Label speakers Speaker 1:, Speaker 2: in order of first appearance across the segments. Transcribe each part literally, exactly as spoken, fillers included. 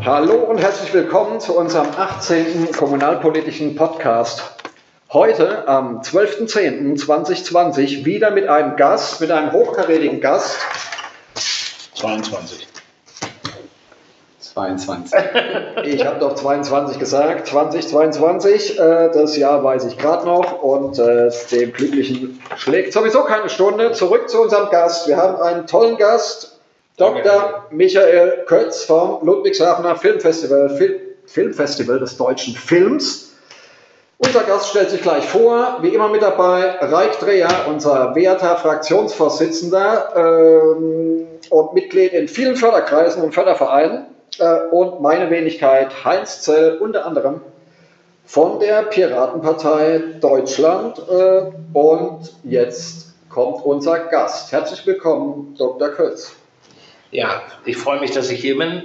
Speaker 1: Hallo und herzlich willkommen zu unserem achtzehnten kommunalpolitischen Podcast. Heute am zwölften zehnten zweitausendzwanzig wieder mit einem Gast, mit einem hochkarätigen Gast.
Speaker 2: zweiundzwanzig.
Speaker 1: zweiundzwanzig. Ich habe doch zweiundzwanzig gesagt, zweitausendzweiundzwanzig, äh, das Jahr weiß ich gerade noch und äh, dem Glücklichen schlägt sowieso keine Stunde. Zurück zu unserem Gast. Wir haben einen tollen Gast, Doktor Michael Kötz vom Ludwigshafener Filmfestival, Fil- Filmfestival des deutschen Films. Unser Gast stellt sich gleich vor, wie immer mit dabei, Raik Dreher, unser werter Fraktionsvorsitzender ähm, und Mitglied in vielen Förderkreisen und Fördervereinen. Äh, und meine Wenigkeit Heinz Zell, unter anderem von der Piratenpartei Deutschland. Äh, und jetzt kommt unser Gast. Herzlich willkommen, Doktor Kötz.
Speaker 2: Ja, ich freue mich, dass ich hier bin.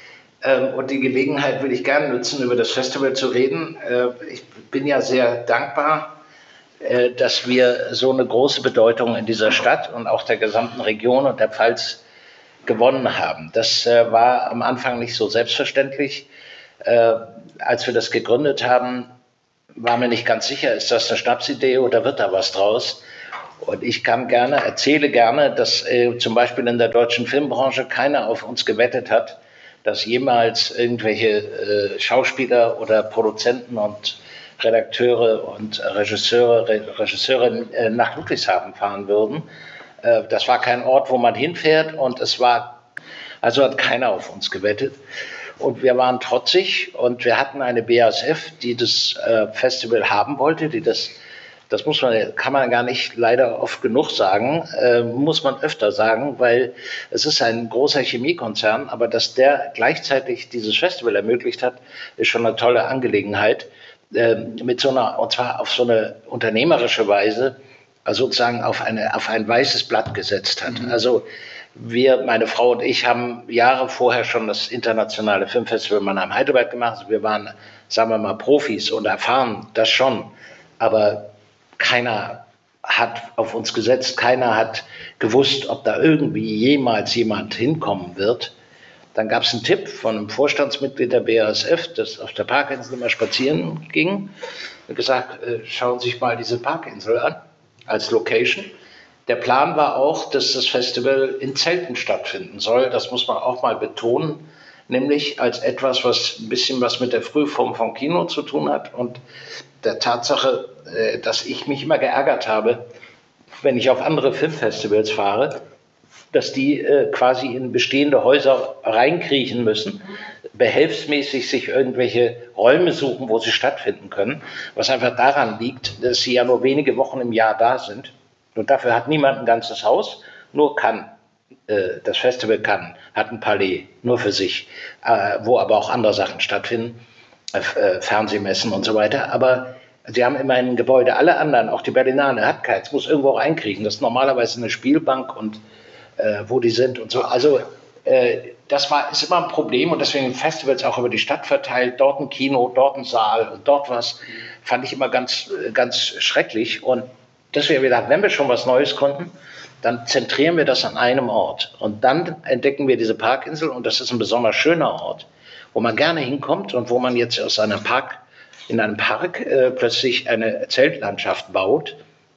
Speaker 2: Ähm, und die Gelegenheit will ich gerne nutzen, über das Festival zu reden. Äh, ich bin ja sehr dankbar, äh, dass wir so eine große Bedeutung in dieser Stadt und auch der gesamten Region und der Pfalz gewonnen haben. Das äh, war am Anfang nicht so selbstverständlich. Äh, als wir das gegründet haben, war mir nicht ganz sicher, ist das eine Schnapsidee oder wird da was draus? Und ich kann gerne, erzähle gerne, dass äh, zum Beispiel in der deutschen Filmbranche keiner auf uns gewettet hat, dass jemals irgendwelche äh, Schauspieler oder Produzenten und Redakteure und Regisseure, Re- Regisseure äh, nach Ludwigshafen fahren würden. Äh, das war kein Ort, wo man hinfährt und es war, also hat keiner auf uns gewettet. Und wir waren trotzig und wir hatten eine B A S F, die das äh, Festival haben wollte, die das Das muss man, kann man gar nicht leider oft genug sagen, äh, muss man öfter sagen, weil es ist ein großer Chemiekonzern, aber dass der gleichzeitig dieses Festival ermöglicht hat, ist schon eine tolle Angelegenheit, äh, mit so einer, und zwar auf so eine unternehmerische Weise, also sozusagen auf eine, auf ein weißes Blatt gesetzt hat. Mhm. Also wir, meine Frau und ich, haben Jahre vorher schon das internationale Filmfestival Mannheim-Heidelberg gemacht. Also wir waren, sagen wir mal, Profis und erfahren das schon, aber keiner hat auf uns gesetzt, keiner hat gewusst, ob da irgendwie jemals jemand hinkommen wird. Dann gab es einen Tipp von einem Vorstandsmitglied der B A S F, das auf der Parkinsel immer spazieren ging, und gesagt, äh, schauen Sie sich mal diese Parkinsel an als Location. Der Plan war auch, dass das Festival in Zelten stattfinden soll. Das muss man auch mal betonen, nämlich als etwas, was ein bisschen was mit der Frühform vom Kino zu tun hat und der Tatsache, dass ich mich immer geärgert habe, wenn ich auf andere Filmfestivals fahre, dass die quasi in bestehende Häuser reinkriechen müssen, behelfsmäßig sich irgendwelche Räume suchen, wo sie stattfinden können, was einfach daran liegt, dass sie ja nur wenige Wochen im Jahr da sind und dafür hat niemand ein ganzes Haus, nur Cannes. Das Festival Cannes hat ein Palais, nur für sich, wo aber auch andere Sachen stattfinden, Fernsehmessen und so weiter, aber sie haben immerhin ein Gebäude. Alle anderen, auch die Berlinale, hat keins, muss irgendwo auch einkriegen. Das ist normalerweise eine Spielbank und äh, wo die sind und so. Also äh, das war, ist immer ein Problem und deswegen Festivals auch über die Stadt verteilt. Dort ein Kino, dort ein Saal und dort was. Fand ich immer ganz, ganz schrecklich. Und deswegen habe ich gedacht, wenn wir schon was Neues konnten, dann zentrieren wir das an einem Ort. Und dann entdecken wir diese Parkinsel und das ist ein besonders schöner Ort, wo man gerne hinkommt und wo man jetzt aus einem Park, in einem Park äh, plötzlich eine Zeltlandschaft baut,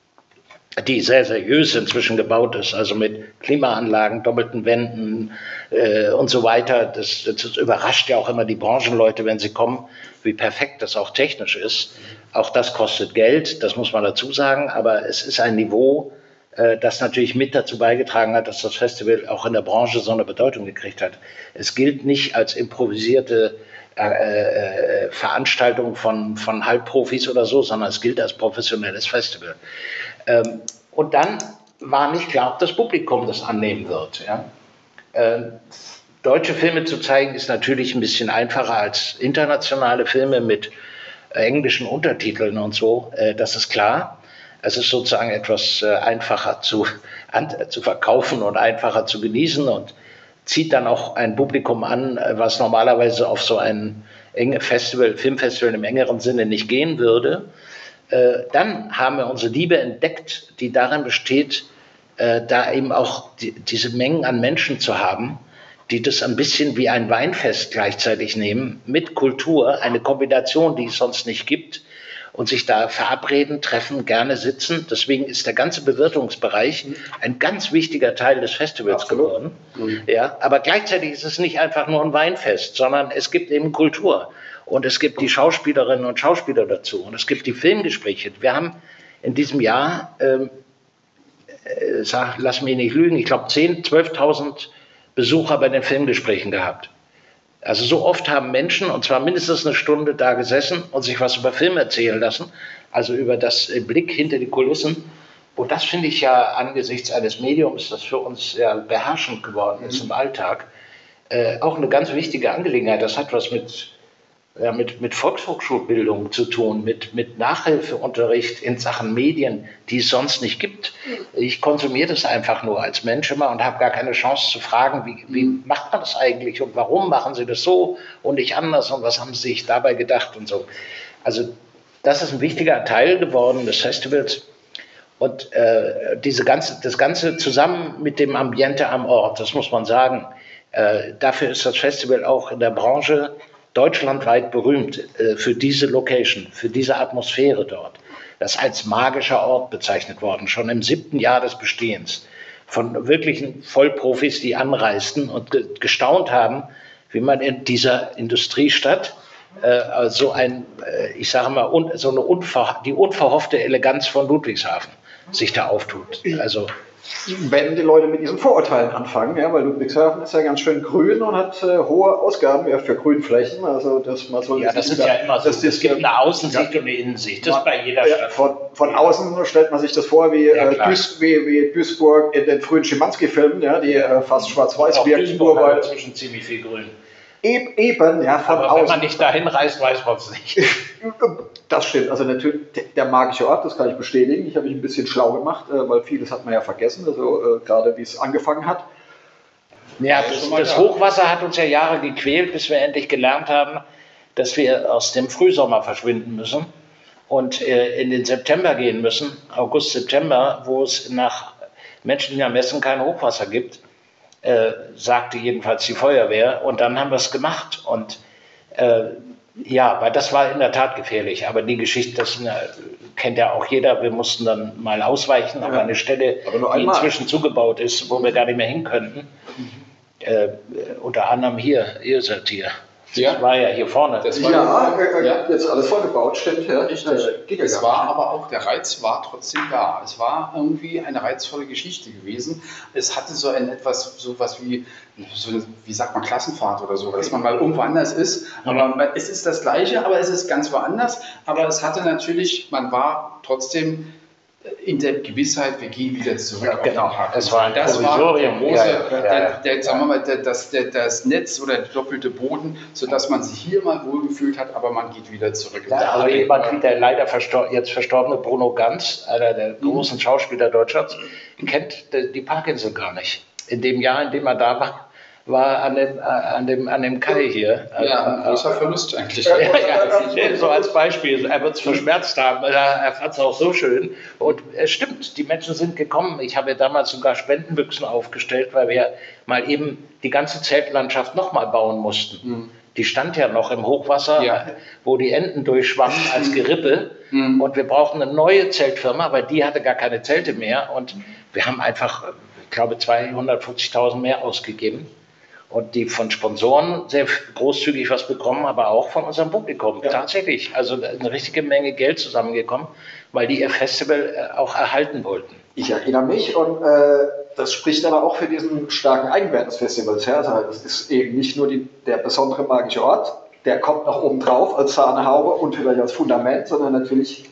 Speaker 2: die sehr seriös inzwischen gebaut ist, also mit Klimaanlagen, doppelten Wänden äh, und so weiter. Das, das überrascht ja auch immer die Branchenleute, wenn sie kommen, wie perfekt das auch technisch ist. Auch das kostet Geld, das muss man dazu sagen, aber es ist ein Niveau, äh, das natürlich mit dazu beigetragen hat, dass das Festival auch in der Branche so eine Bedeutung gekriegt hat. Es gilt nicht als improvisierte Äh, äh, Veranstaltung von, von Halbprofis oder so, sondern es gilt als professionelles Festival. Ähm, und dann war nicht klar, ob das Publikum das annehmen wird. Ja? Äh, deutsche Filme zu zeigen ist natürlich ein bisschen einfacher als internationale Filme mit englischen Untertiteln und so, äh, das ist klar. Es ist sozusagen etwas äh, einfacher zu, an, zu verkaufen und einfacher zu genießen und zieht dann auch ein Publikum an, was normalerweise auf so ein Festival, Filmfestival im engeren Sinne nicht gehen würde. Äh, dann haben wir unsere Liebe entdeckt, die darin besteht, äh, da eben auch die, diese Mengen an Menschen zu haben, die das ein bisschen wie ein Weinfest gleichzeitig nehmen, mit Kultur, eine Kombination, die es sonst nicht gibt, und sich da verabreden, treffen, gerne sitzen. Deswegen ist der ganze Bewirtungsbereich ein ganz wichtiger Teil des Festivals Absolut. geworden. Mhm. Ja, aber gleichzeitig ist es nicht einfach nur ein Weinfest, sondern es gibt eben Kultur. Und es gibt die Schauspielerinnen und Schauspieler dazu. Und es gibt die Filmgespräche. Wir haben in diesem Jahr, ähm, äh, sag, lass mich nicht lügen, ich glaube zehntausend, zwölftausend Besucher bei den Filmgesprächen gehabt. Also so oft haben Menschen, und zwar mindestens eine Stunde, da gesessen und sich was über Filme erzählen lassen, also über das Blick hinter die Kulissen. Und das finde ich ja angesichts eines Mediums, das für uns ja beherrschend geworden ist mhm. im Alltag, äh, auch eine ganz wichtige Angelegenheit. Das hat was mit, ja, mit, mit Volkshochschulbildung zu tun, mit, mit Nachhilfeunterricht in Sachen Medien, die es sonst nicht gibt. Ich konsumiere das einfach nur als Mensch immer und habe gar keine Chance zu fragen, wie, wie macht man das eigentlich und warum machen Sie das so und nicht anders und was haben Sie sich dabei gedacht und so. Also das ist ein wichtiger Teil geworden des Festivals. Und äh, diese ganze, das Ganze zusammen mit dem Ambiente am Ort, das muss man sagen, äh, dafür ist das Festival auch in der Branche deutschlandweit berühmt, äh, für diese Location, für diese Atmosphäre dort. Das ist als magischer Ort bezeichnet worden, schon im siebten Jahr des Bestehens. Von wirklichen Vollprofis, die anreisten und ge gestaunt haben, wie man in dieser Industriestadt äh, so ein, äh, ich sage mal, un so eine unver die unverhoffte Eleganz von Ludwigshafen sich da auftut. Also
Speaker 1: wenn die Leute mit diesen Vorurteilen anfangen, ja, weil Ludwigshafen ist ja ganz schön grün und hat äh, hohe Ausgaben ja, für Grünflächen. Also das, man soll
Speaker 2: ja, das ist ja immer so. Das es gibt eine Außensicht ja. und eine Innensicht. Das ist bei jeder
Speaker 1: ja,
Speaker 2: Stadt.
Speaker 1: Von, von außen stellt man sich das vor wie, ja, äh, Duis, wie, wie Duisburg in den frühen Schimanski-Filmen, ja, die äh, fast schwarz-weiß wirken.
Speaker 2: Duisburg hat inzwischen ziemlich viel Grün.
Speaker 1: Eben, ja, von
Speaker 2: Aber
Speaker 1: außen.
Speaker 2: Wenn man nicht dahin reist, weiß man es nicht.
Speaker 1: Das stimmt. Also natürlich, der magische Ort, das kann ich bestätigen. Ich habe mich ein bisschen schlau gemacht, weil vieles hat man ja vergessen, also gerade wie es angefangen hat.
Speaker 2: Ja, das, das Hochwasser hat uns ja Jahre gequält, bis wir endlich gelernt haben, dass wir aus dem Frühsommer verschwinden müssen und äh, in den September gehen müssen, August, September, wo es nach menschlichem Ermessen kein Hochwasser gibt. Äh, sagte jedenfalls die Feuerwehr, und dann haben wir es gemacht und äh, ja, weil das war in der Tat gefährlich, aber die Geschichte, das äh, kennt ja auch jeder, wir mussten dann mal ausweichen ja. auf eine Stelle, die inzwischen zugebaut ist, wo wir gar nicht mehr hin könnten, mhm. äh, unter anderem hier, ihr seid hier. Ja. Das war ja hier vorne.
Speaker 1: Das war ja, äh, ja, jetzt alles vollgebaut, stimmt. Ja.
Speaker 3: Richtig. Äh, es war aber auch, der Reiz war trotzdem da. Es war irgendwie eine reizvolle Geschichte gewesen. Es hatte so ein etwas, so was wie, so, wie sagt man, Klassenfahrt oder so, dass man mal irgendwo anders ist. Aber man, es ist das Gleiche, aber es ist ganz woanders. Aber es hatte natürlich, man war trotzdem in der Gewissheit, wir gehen wieder zurück
Speaker 2: ja, genau.
Speaker 3: auf den Park.
Speaker 2: Das war ein
Speaker 3: das war der große,
Speaker 2: ja, ja,
Speaker 3: der, der, der, sagen wir mal, der, das, der, das Netz oder der doppelte Boden, sodass man sich hier mal wohlgefühlt hat, aber man geht wieder zurück.
Speaker 2: Ja, aber jemand wie der leider verstor jetzt verstorbene Bruno Ganz, einer der großen Schauspieler Deutschlands, kennt die Parkinsel gar nicht. In dem Jahr, in dem er da war, war an dem, an dem, an dem Kai hier.
Speaker 3: Ja, ein großer Verlust eigentlich.
Speaker 2: Ja, ja, so als Beispiel. Er wird es verschmerzt haben. Er fand es auch so schön. Und es stimmt, die Menschen sind gekommen. Ich habe damals sogar Spendenbüchsen aufgestellt, weil wir mal eben die ganze Zeltlandschaft nochmal bauen mussten. Mhm. Die stand ja noch im Hochwasser, ja. wo die Enten durchschwammen als Gerippe. Mhm. Und wir brauchten eine neue Zeltfirma, weil die hatte gar keine Zelte mehr. Und wir haben einfach, ich glaube, zweihundertfünfzigtausend mehr ausgegeben. Und die von Sponsoren sehr großzügig was bekommen, aber auch von unserem Publikum. Ja. Tatsächlich, also eine richtige Menge Geld zusammengekommen, weil die ihr Festival auch erhalten wollten.
Speaker 1: Ich erinnere mich, und äh, das spricht aber auch für diesen starken Eigenwert des Festivals. Ja? Also es ist eben nicht nur die, der besondere magische Ort, der kommt noch oben drauf als Sahnehaube und vielleicht als Fundament, sondern natürlich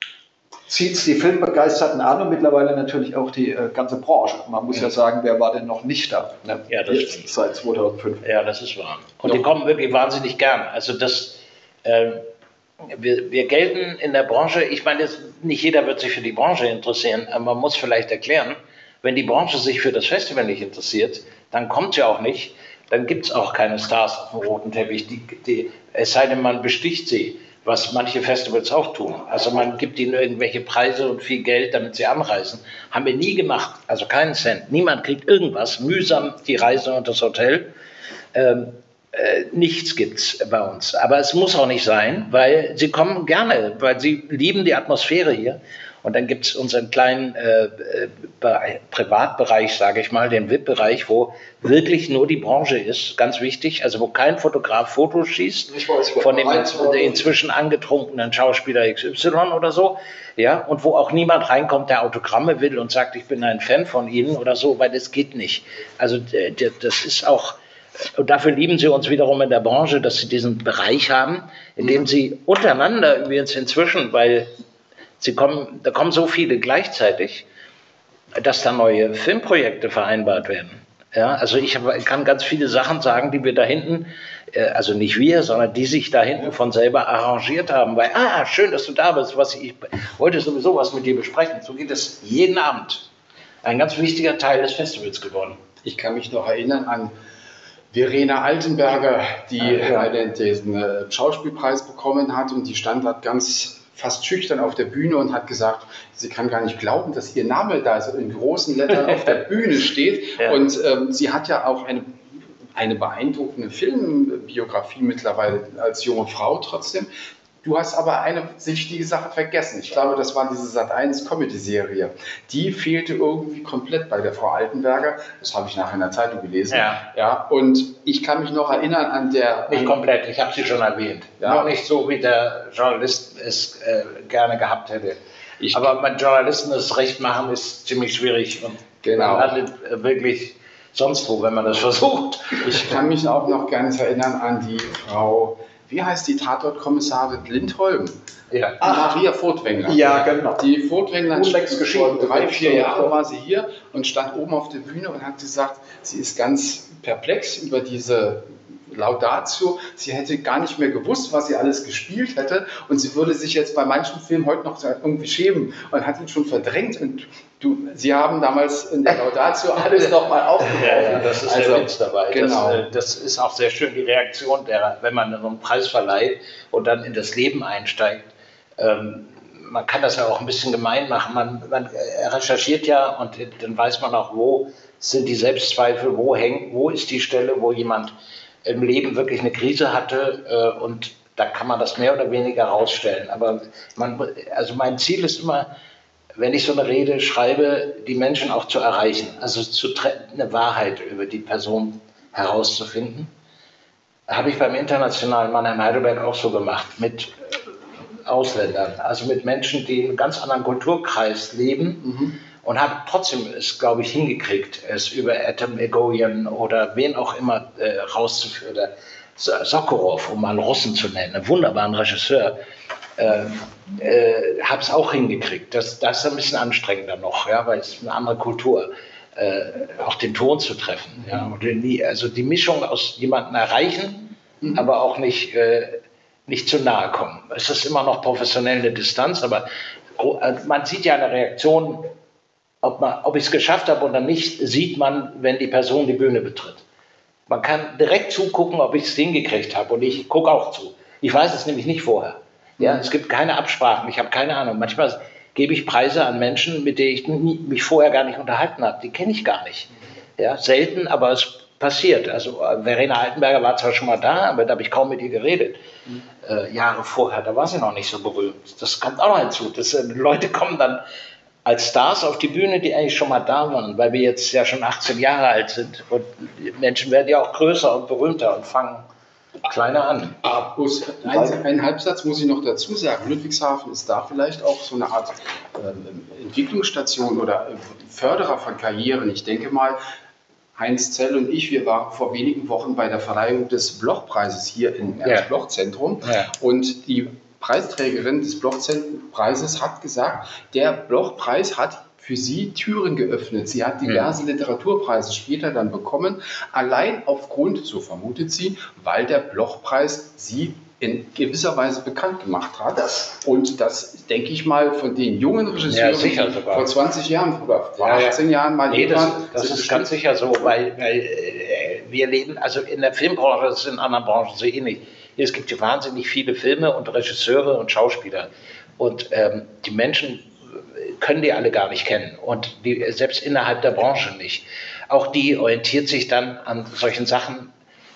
Speaker 1: zieht es die Filmbegeisterten an und mittlerweile natürlich auch die äh, ganze Branche. Man muss ja. ja sagen, wer war denn noch nicht da? Ne?
Speaker 2: Ja, das
Speaker 1: Jetzt,
Speaker 2: stimmt.
Speaker 1: Seit zweitausendfünf.
Speaker 2: Ja, das ist wahr. Und Doch. Die kommen wirklich wahnsinnig gern. Also das, äh, wir, wir gelten in der Branche, ich meine, das, nicht jeder wird sich für die Branche interessieren, aber man muss vielleicht erklären, wenn die Branche sich für das Festival nicht interessiert, dann kommt sie auch nicht, dann gibt es auch keine Stars auf dem roten Teppich, die, die, es sei denn, man besticht sie. Was manche Festivals auch tun. Also man gibt ihnen irgendwelche Preise und viel Geld, damit sie anreisen. Haben wir nie gemacht, also keinen Cent. Niemand kriegt irgendwas, mühsam die Reise und das Hotel. Ähm, äh, nichts gibt's bei uns. Aber es muss auch nicht sein, weil sie kommen gerne, weil sie lieben die Atmosphäre hier. Und dann gibt es unseren kleinen äh, Be- Privatbereich, sage ich mal, den V I P-Bereich, wo wirklich nur die Branche ist, ganz wichtig, also wo kein Fotograf Fotos schießt
Speaker 1: weiß,
Speaker 2: von dem inzwischen angetrunkenen Schauspieler X Y oder so, ja, und wo auch niemand reinkommt, der Autogramme will und sagt, ich bin ein Fan von Ihnen oder so, weil das geht nicht. Also d- d- das ist auch, und dafür lieben sie uns wiederum in der Branche, dass sie diesen Bereich haben, in dem sie untereinander übrigens inzwischen, weil Sie kommen, da kommen so viele gleichzeitig, dass da neue Filmprojekte vereinbart werden. Ja, also ich hab, kann ganz viele Sachen sagen, die wir da hinten, äh, also nicht wir, sondern die sich da hinten von selber arrangiert haben. Weil, ah, schön, dass du da bist, was ich wollte sowieso was mit dir besprechen. So geht es jeden Abend. Ein ganz wichtiger Teil des Festivals geworden.
Speaker 3: Ich kann mich noch erinnern an Verena Altenberger, die
Speaker 2: ja.
Speaker 3: einen, diesen äh, Schauspielpreis bekommen hat, und die stand dort ganz fast schüchtern auf der Bühne und hat gesagt, sie kann gar nicht glauben, dass ihr Name da so in großen Lettern auf der Bühne steht. Ja. Und ähm, sie hat ja auch eine, eine beeindruckende Filmbiografie mittlerweile als junge Frau trotzdem. Du hast aber eine wichtige Sache vergessen. Ich glaube, das war diese Sat eins Comedy-Serie. Die fehlte irgendwie komplett bei der Frau Altenberger. Das habe ich nachher in der Zeitung gelesen.
Speaker 2: Ja.
Speaker 3: Ja, und ich kann mich noch erinnern an der...
Speaker 2: Nicht komplett, ich habe sie schon erwähnt. Ja. Noch nicht so, wie der Journalist es äh, gerne gehabt hätte. Ich aber mit Journalisten das Recht machen ist ziemlich schwierig. Und
Speaker 3: genau.
Speaker 2: Man landet äh, wirklich sonst wo, wenn man das versucht.
Speaker 3: Ich kann mich auch noch ganz erinnern an die Frau... Wie heißt die Tatortkommissarin Lindholm?
Speaker 2: Ja.
Speaker 3: Ah, Maria Furtwängler.
Speaker 1: Ja, genau.
Speaker 3: Die Furtwängler,
Speaker 1: geschrieben.
Speaker 3: drei, vier Jahre war sie hier und stand oben auf der Bühne und hat gesagt, sie ist ganz perplex über diese Laudatio. Sie hätte gar nicht mehr gewusst, was sie alles gespielt hätte, und sie würde sich jetzt bei manchen Filmen heute noch irgendwie schämen und hat ihn schon verdrängt. Und du, sie haben damals in der Laudatio alles nochmal aufgeworfen.
Speaker 2: Ja, ja, das ist
Speaker 3: also,
Speaker 2: der Witz dabei.
Speaker 3: Genau.
Speaker 2: Das, das ist auch sehr schön, die Reaktion derer, wenn man so einen Preis verleiht und dann in das Leben einsteigt. Ähm, man kann das ja auch ein bisschen gemein machen. Man, man recherchiert ja, und dann weiß man auch, wo sind die Selbstzweifel, wo hängt, wo ist die Stelle, wo jemand im Leben wirklich eine Krise hatte, äh, und da kann man das mehr oder weniger rausstellen. Aber man, also mein Ziel ist immer, wenn ich so eine Rede schreibe, die Menschen auch zu erreichen, also zu eine Wahrheit über die Person herauszufinden. Habe ich beim internationalen Mannheim Heidelberg auch so gemacht, mit Ausländern, also mit Menschen, die in einem ganz anderen Kulturkreis leben. Mhm. Und habe trotzdem es, glaube ich, hingekriegt, es über Atom Egoyan oder wen auch immer äh, rauszuführen. Sokurov, um mal einen Russen zu nennen, einen wunderbaren Regisseur, äh, äh, habe es auch hingekriegt. Das, das ist ein bisschen anstrengender noch, ja, weil es eine andere Kultur, äh, auch den Ton zu treffen. Mhm. Ja, und die, also die Mischung aus jemanden erreichen, mhm. aber auch nicht, äh, nicht zu nahe kommen. Es ist immer noch professionell eine Distanz, aber man sieht ja eine Reaktion. Ob, man, ob ich es geschafft habe oder nicht, sieht man, wenn die Person die Bühne betritt. Man kann direkt zugucken, ob ich es hingekriegt habe, und ich gucke auch zu. Ich weiß es nämlich nicht vorher. Ja, es gibt keine Absprachen, ich habe keine Ahnung. Manchmal gebe ich Preise an Menschen, mit denen ich nie, mich vorher gar nicht unterhalten habe. Die kenne ich gar nicht. Ja, selten, aber es passiert. Also Verena Altenberger war zwar schon mal da, aber da habe ich kaum mit ihr geredet. Mhm. Äh, Jahre vorher, da war sie noch nicht so berühmt. Das kommt auch noch hinzu. Das, äh, Leute kommen dann als Stars auf die Bühne, die eigentlich schon mal da waren, weil wir jetzt ja schon achtzehn Jahre alt sind. Und die Menschen werden ja auch größer und berühmter und fangen kleiner an.
Speaker 3: Ah, ein, ein Halbsatz muss ich noch dazu sagen. Ludwigshafen ist da vielleicht auch so eine Art äh, Entwicklungsstation oder Förderer von Karrieren. Ich denke mal, Heinz Zell und ich, wir waren vor wenigen Wochen bei der Verleihung des Blochpreises hier im Ernst-Bloch-Zentrum. Ja. Und die Preisträgerin des Bloch-Preises hat gesagt, der Bloch-Preis hat für sie Türen geöffnet. Sie hat diverse ja. Literaturpreise später dann bekommen, allein aufgrund, so vermutet sie, weil der Bloch-Preis sie in gewisser Weise bekannt gemacht hat. Das. Und das, denke ich mal, von den jungen Regisseuren, ja,
Speaker 2: sicher,
Speaker 3: die vor zwanzig Jahren oder vor ja, achtzehn ja. Jahren mal
Speaker 2: nee, das, das ist ganz sicher so, weil, weil äh, wir leben, also in der Filmbranche, das ist in anderen Branchen so ähnlich. Es gibt hier wahnsinnig viele Filme und Regisseure und Schauspieler. Und ähm, die Menschen können die alle gar nicht kennen. Und die, selbst innerhalb der Branche nicht. Auch die orientiert sich dann an solchen Sachen,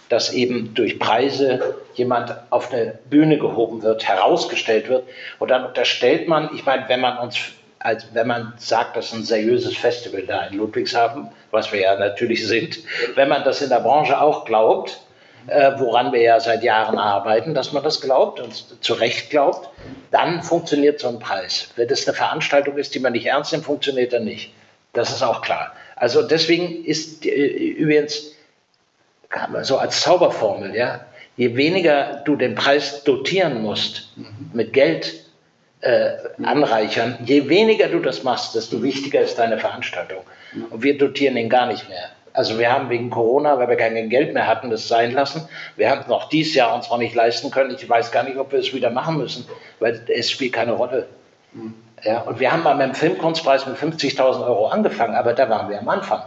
Speaker 2: dass eben durch Preise jemand auf eine Bühne gehoben wird, herausgestellt wird. Und dann unterstellt man, ich meine, wenn man uns, als wenn man sagt, das ist ein seriöses Festival da in Ludwigshafen, was wir ja natürlich sind, wenn man das in der Branche auch glaubt, äh, woran wir ja seit Jahren arbeiten, dass man das glaubt und zu Recht glaubt, dann funktioniert so ein Preis. Wenn das eine Veranstaltung ist, die man nicht ernst nimmt, funktioniert er nicht. Das ist auch klar. Also deswegen ist äh, übrigens so als Zauberformel, ja, je weniger du den Preis dotieren musst, mhm. mit Geld äh, anreichern, je weniger du das machst, desto wichtiger ist deine Veranstaltung. Mhm. Und wir dotieren ihn gar nicht mehr. Also wir haben wegen Corona, weil wir kein Geld mehr hatten, das sein lassen. Wir haben es noch dieses Jahr uns noch nicht leisten können. Ich weiß gar nicht, ob wir es wieder machen müssen, weil es spielt keine Rolle. Mhm. Ja, und wir haben mal mit dem Filmkunstpreis mit fünfzigtausend Euro angefangen, aber da waren wir am Anfang.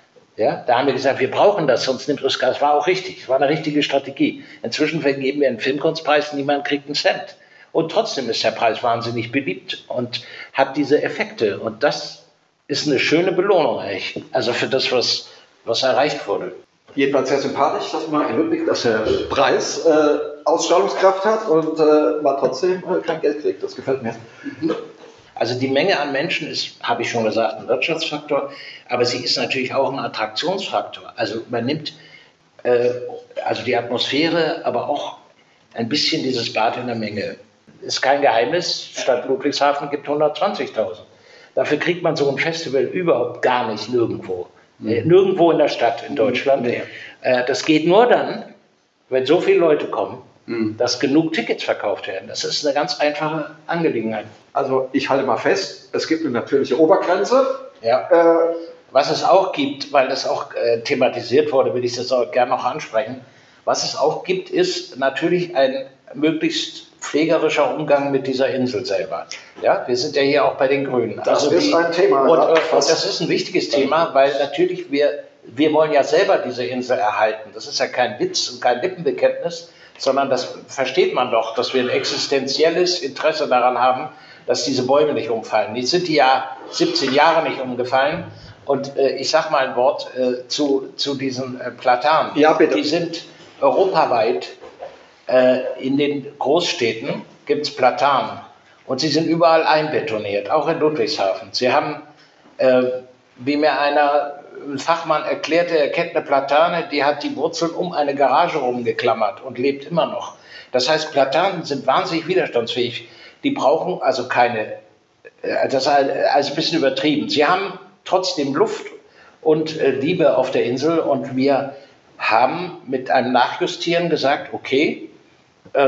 Speaker 2: Ja, da haben wir gesagt, wir brauchen das, sonst nimmt es gar. Das war auch richtig, es war eine richtige Strategie. Inzwischen vergeben wir einen Filmkunstpreis, niemand kriegt einen Cent. Und trotzdem ist der Preis wahnsinnig beliebt und hat diese Effekte. Und das ist eine schöne Belohnung eigentlich. Also für das, was, was erreicht wurde.
Speaker 1: Jedenfalls sehr sympathisch, dass man in Ludwig, dass der Preis äh, Ausstrahlungskraft hat und äh, man trotzdem äh, kein Geld kriegt. Das gefällt mir.
Speaker 2: Mhm. Also die Menge an Menschen ist, habe ich schon gesagt, ein Wirtschaftsfaktor, aber sie ist natürlich auch ein Attraktionsfaktor. Also man nimmt äh, also die Atmosphäre, aber auch ein bisschen dieses Bad in der Menge. Ist kein Geheimnis, Stadt Ludwigshafen gibt hundertzwanzigtausend. Dafür kriegt man so ein Festival überhaupt gar nicht nirgendwo. Mhm. Äh, nirgendwo in der Stadt in Deutschland. Mhm. Äh, das geht nur dann, wenn so viele Leute kommen, mhm. dass genug Tickets verkauft werden. Das ist eine ganz einfache Angelegenheit.
Speaker 1: Also ich halte mal fest, es gibt eine natürliche Obergrenze.
Speaker 2: Ja. Äh, was es auch gibt, weil das auch äh, thematisiert wurde, will ich das auch gerne noch ansprechen. Was es auch gibt, ist natürlich ein möglichst pflegerischer Umgang mit dieser Insel selber. Ja, wir sind ja hier auch bei den Grünen.
Speaker 1: Das
Speaker 2: also
Speaker 1: ist
Speaker 2: die,
Speaker 1: ein Thema.
Speaker 2: Und, und das ist ein wichtiges Thema, weil natürlich wir, wir wollen ja selber diese Insel erhalten. Das ist ja kein Witz und kein Lippenbekenntnis, sondern das versteht man doch, dass wir ein existenzielles Interesse daran haben, dass diese Bäume nicht umfallen. Die sind die ja siebzehn Jahre nicht umgefallen. Und äh, ich sage mal ein Wort äh, zu, zu diesen äh, Platanen.
Speaker 1: Ja, bitte.
Speaker 2: Die sind europaweit, äh, in den Großstädten gibt es Platanen. Und sie sind überall einbetoniert, auch in Ludwigshafen. Sie haben, äh, wie mir einer, ein Fachmann erklärte, er kennt eine Platane, die hat die Wurzeln um eine Garage rumgeklammert und lebt immer noch. Das heißt, Platanen sind wahnsinnig widerstandsfähig. Die brauchen also keine, das ist also ein bisschen übertrieben. Sie haben trotzdem Luft und Liebe auf der Insel und wir haben mit einem Nachjustieren gesagt, okay, äh,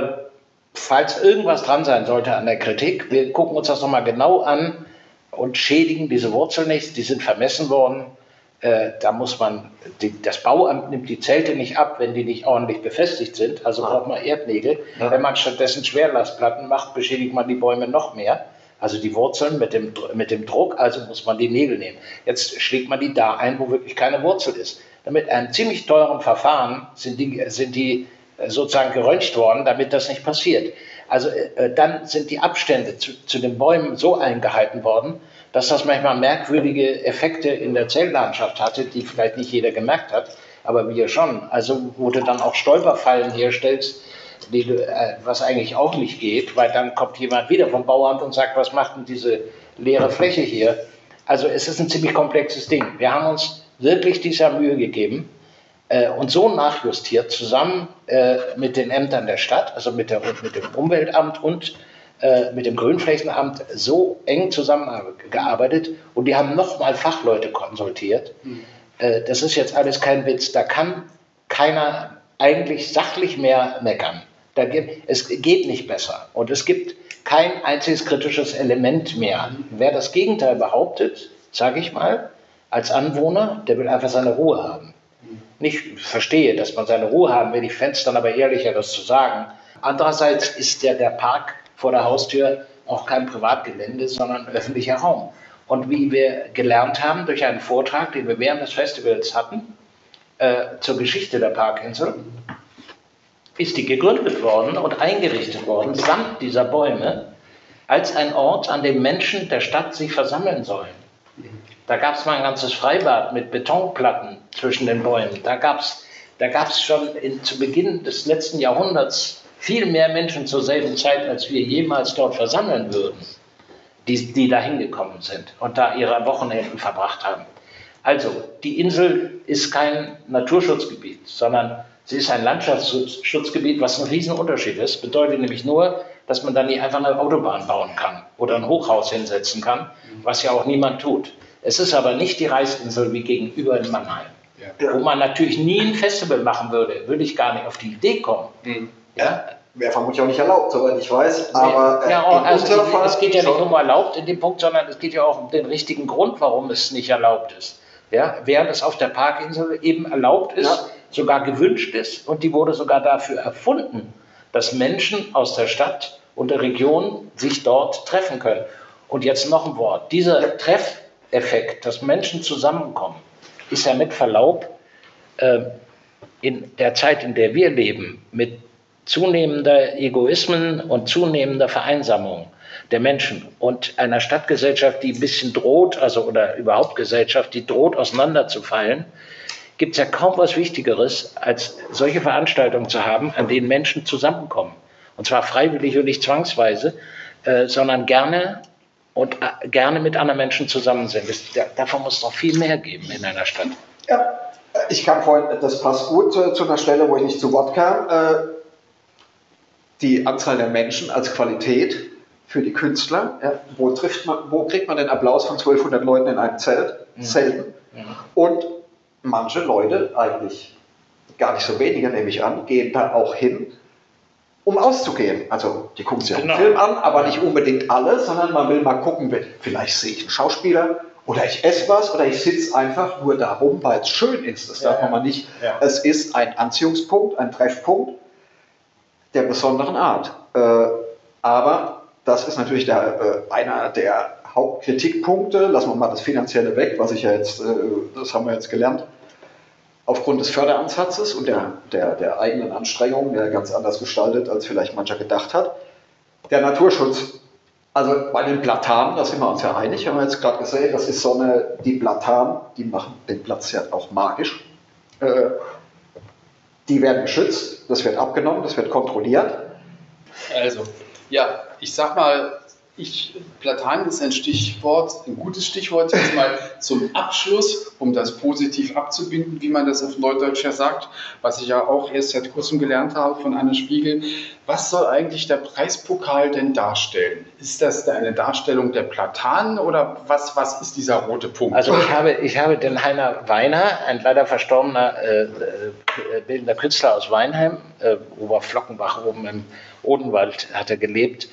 Speaker 2: falls irgendwas dran sein sollte an der Kritik, wir gucken uns das nochmal genau an und schädigen diese Wurzeln nicht, die sind vermessen worden. Äh, da muss man, die, das Bauamt nimmt die Zelte nicht ab, wenn die nicht ordentlich befestigt sind, also braucht man Erdnägel. Ja. Wenn man stattdessen Schwerlastplatten macht, beschädigt man die Bäume noch mehr, also die Wurzeln mit dem, mit dem Druck, also muss man die Nägel nehmen. Jetzt schlägt man die da ein, wo wirklich keine Wurzel ist. Mit einem ziemlich teuren Verfahren sind die, sind die sozusagen geröntgt worden, damit das nicht passiert. Also äh, dann sind die Abstände zu, zu den Bäumen so eingehalten worden, dass das manchmal merkwürdige Effekte in der Zeltlandschaft hatte, die vielleicht nicht jeder gemerkt hat, aber wir schon. Also wo du dann auch Stolperfallen herstellst, die du, äh, was eigentlich auch nicht geht, weil dann kommt jemand wieder vom Bauamt und sagt, was macht denn diese leere Fläche hier? Also es ist ein ziemlich komplexes Ding. Wir haben uns wirklich dieser Mühe gegeben äh, und so nachjustiert, zusammen äh, mit den Ämtern der Stadt, also mit, der, mit dem Umweltamt und mit dem Grünflächenamt so eng zusammengearbeitet und die haben nochmal Fachleute konsultiert. Mhm. Das ist jetzt alles kein Witz. Da kann keiner eigentlich sachlich mehr meckern. Da geht, es geht nicht besser und es gibt kein einziges kritisches Element mehr. Mhm. Wer das Gegenteil behauptet, sage ich mal, als Anwohner, der will einfach seine Ruhe haben. Mhm. Ich verstehe, dass man seine Ruhe haben will. Ich fände es dann aber ehrlicher, das zu sagen. Andererseits ist der, der Park vor der Haustür auch kein Privatgelände, sondern öffentlicher Raum. Und wie wir gelernt haben durch einen Vortrag, den wir während des Festivals hatten, äh, zur Geschichte der Parkinsel, ist die gegründet worden und eingerichtet worden, samt dieser Bäume, als ein Ort, an dem Menschen der Stadt sich versammeln sollen. Da gab es mal ein ganzes Freibad mit Betonplatten zwischen den Bäumen. Da gab es Da gab es schon in, zu Beginn des letzten Jahrhunderts viel mehr Menschen zur selben Zeit, als wir jemals dort versammeln würden, die, die da hingekommen sind und da ihre Wochenenden verbracht haben. Also, die Insel ist kein Naturschutzgebiet, sondern sie ist ein Landschaftsschutzgebiet, was ein Riesenunterschied ist. Bedeutet nämlich nur, dass man da nicht einfach eine Autobahn bauen kann oder ein Hochhaus hinsetzen kann, was ja auch niemand tut. Es ist aber nicht die Reichsinsel wie gegenüber in Mannheim, ja. Wo man natürlich nie ein Festival machen würde, würde ich gar nicht auf die Idee kommen.
Speaker 1: Mhm. Ja? Wäre vermutlich auch nicht erlaubt, soweit ich weiß. Aber,
Speaker 2: äh, ja, also es geht ja nicht um erlaubt in dem Punkt, sondern es geht ja auch um den richtigen Grund, warum es nicht erlaubt ist. Ja? Während es auf der Parkinsel eben erlaubt ist, ja. sogar gewünscht ist und die wurde sogar dafür erfunden, dass Menschen aus der Stadt und der Region sich dort treffen können. Und jetzt noch ein Wort. Dieser ja. Treffeffekt, dass Menschen zusammenkommen, ist ja mit Verlaub äh, in der Zeit, in der wir leben, mit zunehmender Egoismen und zunehmender Vereinsamung der Menschen und einer Stadtgesellschaft, die ein bisschen droht, also oder überhaupt Gesellschaft, die droht auseinanderzufallen, gibt es ja kaum was Wichtigeres, als solche Veranstaltungen zu haben, an denen Menschen zusammenkommen. Und zwar freiwillig und nicht zwangsweise, äh, sondern gerne und äh, gerne mit anderen Menschen zusammen sind. Das, da, davon muss es noch viel mehr geben in einer Stadt.
Speaker 1: Ja, ich kam vorhin, das passt gut äh, zu einer Stelle, wo ich nicht zu Wort kam. Äh, die Anzahl der Menschen als Qualität für die Künstler. Ja, wo, trifft man, wo kriegt man den Applaus von zwölfhundert Leuten in einem Zelt? Mhm. Selten. Mhm. Und manche Leute, eigentlich gar nicht so wenige, nehme ich an, gehen da auch hin, um auszugehen. Also die gucken sich genau. einen Film an, aber nicht unbedingt alle, sondern man will mal gucken, vielleicht sehe ich einen Schauspieler oder ich esse was oder ich sitze einfach nur darum, weil es schön ist. Das ja, darf man mal nicht. Ja. Es ist ein Anziehungspunkt, ein Treffpunkt der besonderen Art. Äh, aber das ist natürlich der, äh, einer der Hauptkritikpunkte. Lassen wir mal das Finanzielle weg, was ich ja jetzt, äh, das haben wir jetzt gelernt, aufgrund des Förderansatzes und der, der, der eigenen Anstrengungen, der ganz anders gestaltet, als vielleicht mancher gedacht hat. Der Naturschutz, also bei den Platanen, da sind wir uns ja einig, haben wir jetzt gerade gesehen, das ist so eine, die Platanen, die machen den Platz ja auch magisch. Äh, die werden geschützt, das wird abgenommen, das wird kontrolliert.
Speaker 3: Also, ja, ich sag mal, Ich, Platanen ist ein Stichwort, ein gutes Stichwort jetzt mal zum Abschluss, um das positiv abzubinden, wie man das auf Neudeutsch ja sagt, was ich ja auch erst seit kurzem gelernt habe von Anne Spiegel. Was soll eigentlich der Preispokal denn darstellen? Ist das eine Darstellung der Platanen oder was, was ist dieser rote Punkt?
Speaker 2: Also ich habe, ich habe den Heiner Weiner, ein leider verstorbener äh, äh, bildender Künstler aus Weinheim, äh, Oberflockenbach oben im Odenwald hat er gelebt,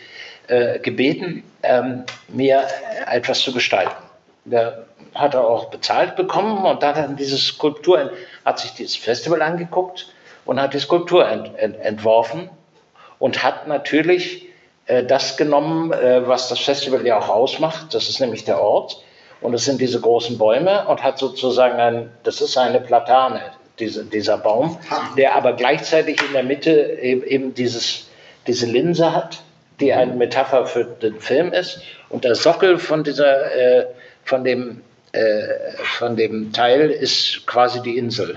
Speaker 2: gebeten, ähm, mir etwas zu gestalten. Der hat er auch bezahlt bekommen und dann hat diese Skulptur, hat sich dieses Festival angeguckt und hat die Skulptur ent, ent, entworfen und hat natürlich äh, das genommen, äh, was das Festival ja auch ausmacht. Das ist nämlich der Ort und es sind diese großen Bäume und hat sozusagen ein, das ist eine Platane, diese, dieser Baum, der aber gleichzeitig in der Mitte eben, eben dieses, diese Linse hat, die eine Metapher für den Film ist. Und der Sockel von, dieser, äh, von, dem, äh, von dem Teil ist quasi die Insel.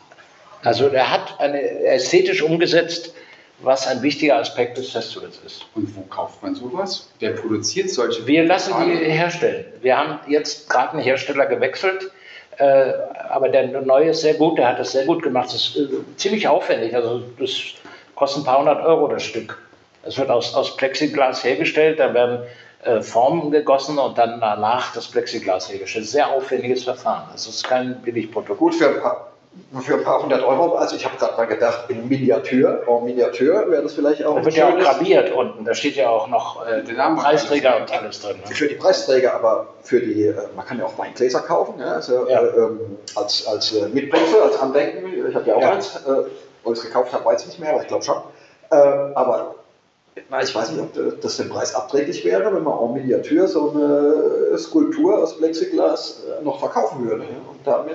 Speaker 2: Also er hat eine ästhetisch umgesetzt, was ein wichtiger Aspekt des Festivals ist.
Speaker 3: Und wo kauft man sowas? Wer produziert solche?
Speaker 2: Wir lassen die herstellen. Wir haben jetzt gerade einen Hersteller gewechselt, äh, aber der neue ist sehr gut, der hat das sehr gut gemacht. Das ist äh, ziemlich aufwendig, also das kostet ein paar hundert Euro das Stück. Es wird aus, aus Plexiglas hergestellt, da werden äh, Formen gegossen und dann danach das Plexiglas hergestellt. Sehr aufwendiges Verfahren. Das ist kein Billigprodukt.
Speaker 1: Gut, für ein paar, für ein paar hundert Euro. Also ich habe gerade mal gedacht, in Miniatur, en Miniatur wäre das vielleicht auch.
Speaker 2: Da wird ja auch graviert unten, da steht ja auch noch äh, der Name Preisträger und alles drin. Ne?
Speaker 1: Für die Preisträger, aber für die, äh, man kann ja auch Weingläser kaufen, ja? Also, ja. Äh, ähm, als, als äh, Mitbringsel, als Andenken. Ich habe ja auch ja. eins, äh, wo ich es gekauft habe, weiß ich nicht mehr, aber ich glaube schon. Äh, aber ich weiß nicht, ob das dem Preis abträglich wäre, wenn man en Miniatur so eine Skulptur aus Plexiglas noch verkaufen würde. Und damit.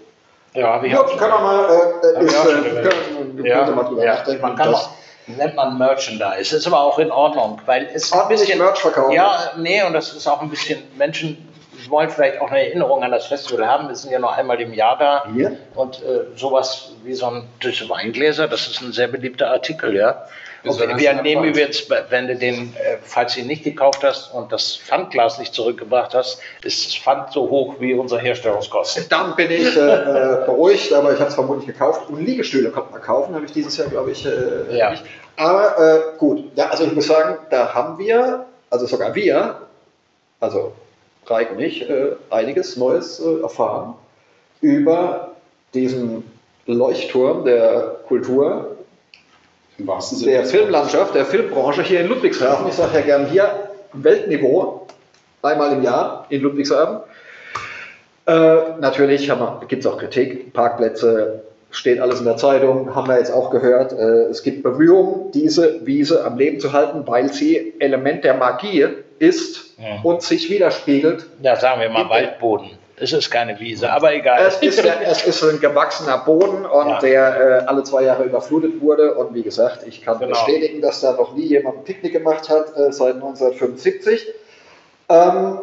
Speaker 2: Ja, habe ich
Speaker 1: ja,
Speaker 2: auch
Speaker 1: kann man mal. Äh, ist,
Speaker 2: äh,
Speaker 1: können,
Speaker 2: ja, mal drüber ja, nachdenken. Man kann das nennt man Merchandise. Ist aber auch in Ordnung, weil es
Speaker 1: ordentlich Merch verkaufen.
Speaker 2: Ja, nee, und das ist auch ein bisschen. Menschen wollen vielleicht auch eine Erinnerung an das Festival haben. Wir sind ja noch einmal im Jahr da.
Speaker 1: Ja.
Speaker 2: Und äh, sowas wie so ein durch Weingläser, das ist ein sehr beliebter Artikel, ja. Und wir, wir nehmen übrigens, wenn du den, äh, falls du ihn nicht gekauft hast und das Pfandglas nicht zurückgebracht hast, ist das Pfand so hoch wie unsere Herstellungskosten.
Speaker 1: Dann bin ich äh, beruhigt, aber ich habe es vermutlich gekauft. Und Liegestühle konnte man kaufen, habe ich dieses Jahr, glaube ich, äh,
Speaker 2: Ja.
Speaker 1: nicht. Aber äh, gut, ja, also ich muss sagen, da haben wir, also sogar wir, also Raik und ich, äh, einiges Neues äh, erfahren über diesen Leuchtturm der Kultur,
Speaker 3: Im wahrsten Sinne
Speaker 1: der
Speaker 3: des
Speaker 1: Filmlandschaft, der Filmbranche hier in Ludwigshafen. Ich sage ja gern hier, Weltniveau, einmal im Jahr in Ludwigshafen. Äh, natürlich gibt es auch Kritik, Parkplätze, steht alles in der Zeitung, haben wir jetzt auch gehört. Äh, es gibt Bemühungen, diese Wiese am Leben zu halten, weil sie Element der Magie ist
Speaker 2: Ja.
Speaker 1: und sich widerspiegelt.
Speaker 2: Ja, sagen wir mal Waldboden. Es ist keine Wiese, aber egal.
Speaker 1: Es ist, der, es ist ein gewachsener Boden und
Speaker 2: Ja.
Speaker 1: der äh, alle zwei Jahre überflutet wurde. Und wie gesagt, ich kann
Speaker 2: Genau.
Speaker 1: bestätigen, dass da noch nie jemand ein Picknick gemacht hat äh, seit neunzehnhundertfünfundsiebzig. Ähm,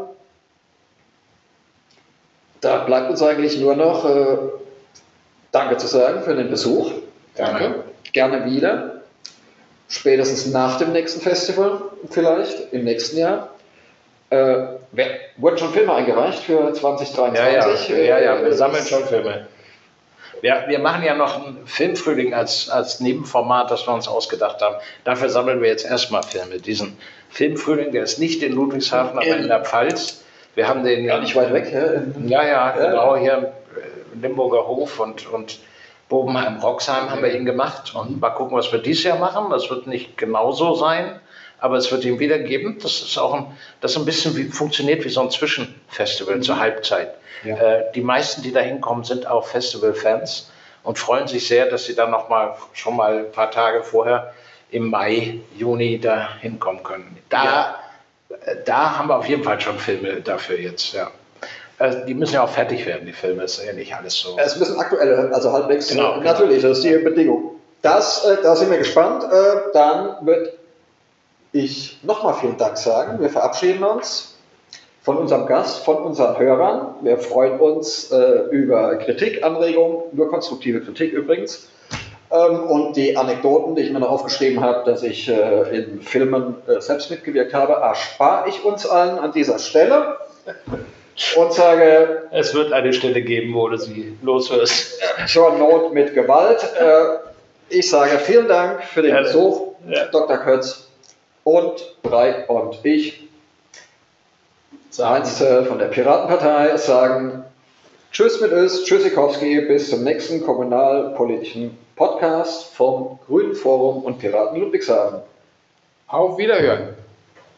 Speaker 1: da bleibt uns eigentlich nur noch äh, Danke zu sagen für den Besuch.
Speaker 3: Danke.
Speaker 1: Gerne wieder. Spätestens nach dem nächsten Festival, vielleicht im nächsten Jahr. Äh, wer, wurden schon Filme eingereicht für zwanzig
Speaker 2: Ja, ja,
Speaker 1: dreiundzwanzig?
Speaker 2: ja, ja, wir
Speaker 1: Äh,
Speaker 2: sammeln schon Filme. Wir, wir machen ja noch einen Filmfrühling als, als Nebenformat, das wir uns ausgedacht haben. Dafür sammeln wir jetzt erstmal Filme. Diesen Filmfrühling, der ist nicht in Ludwigshafen, aber in der Pfalz. Wir haben den
Speaker 1: Gar nicht weit weg. Ja?
Speaker 2: Ja, ja, genau, hier im Limburger Hof und, und Bobenheim, Roxheim haben wir ihn gemacht. Und mal gucken, was wir dieses Jahr machen. Das wird nicht genauso sein, aber es wird ihn wieder geben. Das ist auch ein, das ein bisschen wie, funktioniert wie so ein Zwischenfestival
Speaker 1: Mhm.
Speaker 2: zur Halbzeit.
Speaker 1: Ja.
Speaker 2: Äh, die meisten, die da hinkommen, sind auch Festivalfans und freuen sich sehr, dass sie dann noch mal, schon mal ein paar Tage vorher im Mai, Juni da hinkommen können. Da,
Speaker 1: Ja.
Speaker 2: äh, da haben wir auf jeden Fall schon Filme dafür jetzt, ja. Äh, die müssen ja auch fertig werden, die Filme, ist ja nicht alles so.
Speaker 1: Es müssen aktuelle, also halbwegs.
Speaker 2: Genau,
Speaker 1: äh,
Speaker 2: genau.
Speaker 1: Natürlich, das ist die Bedingung. Das, äh, da sind wir gespannt. Äh, dann würde ich nochmal vielen Dank sagen. Wir verabschieden uns von unserem Gast, von unseren Hörern. Wir freuen uns äh, über Kritik, Anregungen, nur konstruktive Kritik übrigens. Ähm, und die Anekdoten, die ich mir noch aufgeschrieben habe, dass ich äh, in Filmen äh, selbst mitgewirkt habe, erspare ich uns allen an dieser Stelle und sage,
Speaker 2: Es wird eine Stelle geben, wo du sie loswirst.
Speaker 1: zur Not mit Gewalt. Äh, ich sage vielen Dank für den
Speaker 2: Gerne.
Speaker 1: Besuch,
Speaker 2: Ja.
Speaker 1: Doktor Kötz und Brei und ich. Heinz äh, von der Piratenpartei sagen Tschüss mit uns, Tschüssikowski, bis zum nächsten kommunalpolitischen Podcast vom Grünen Forum und Piraten Ludwigshafen.
Speaker 3: Auf Wiederhören.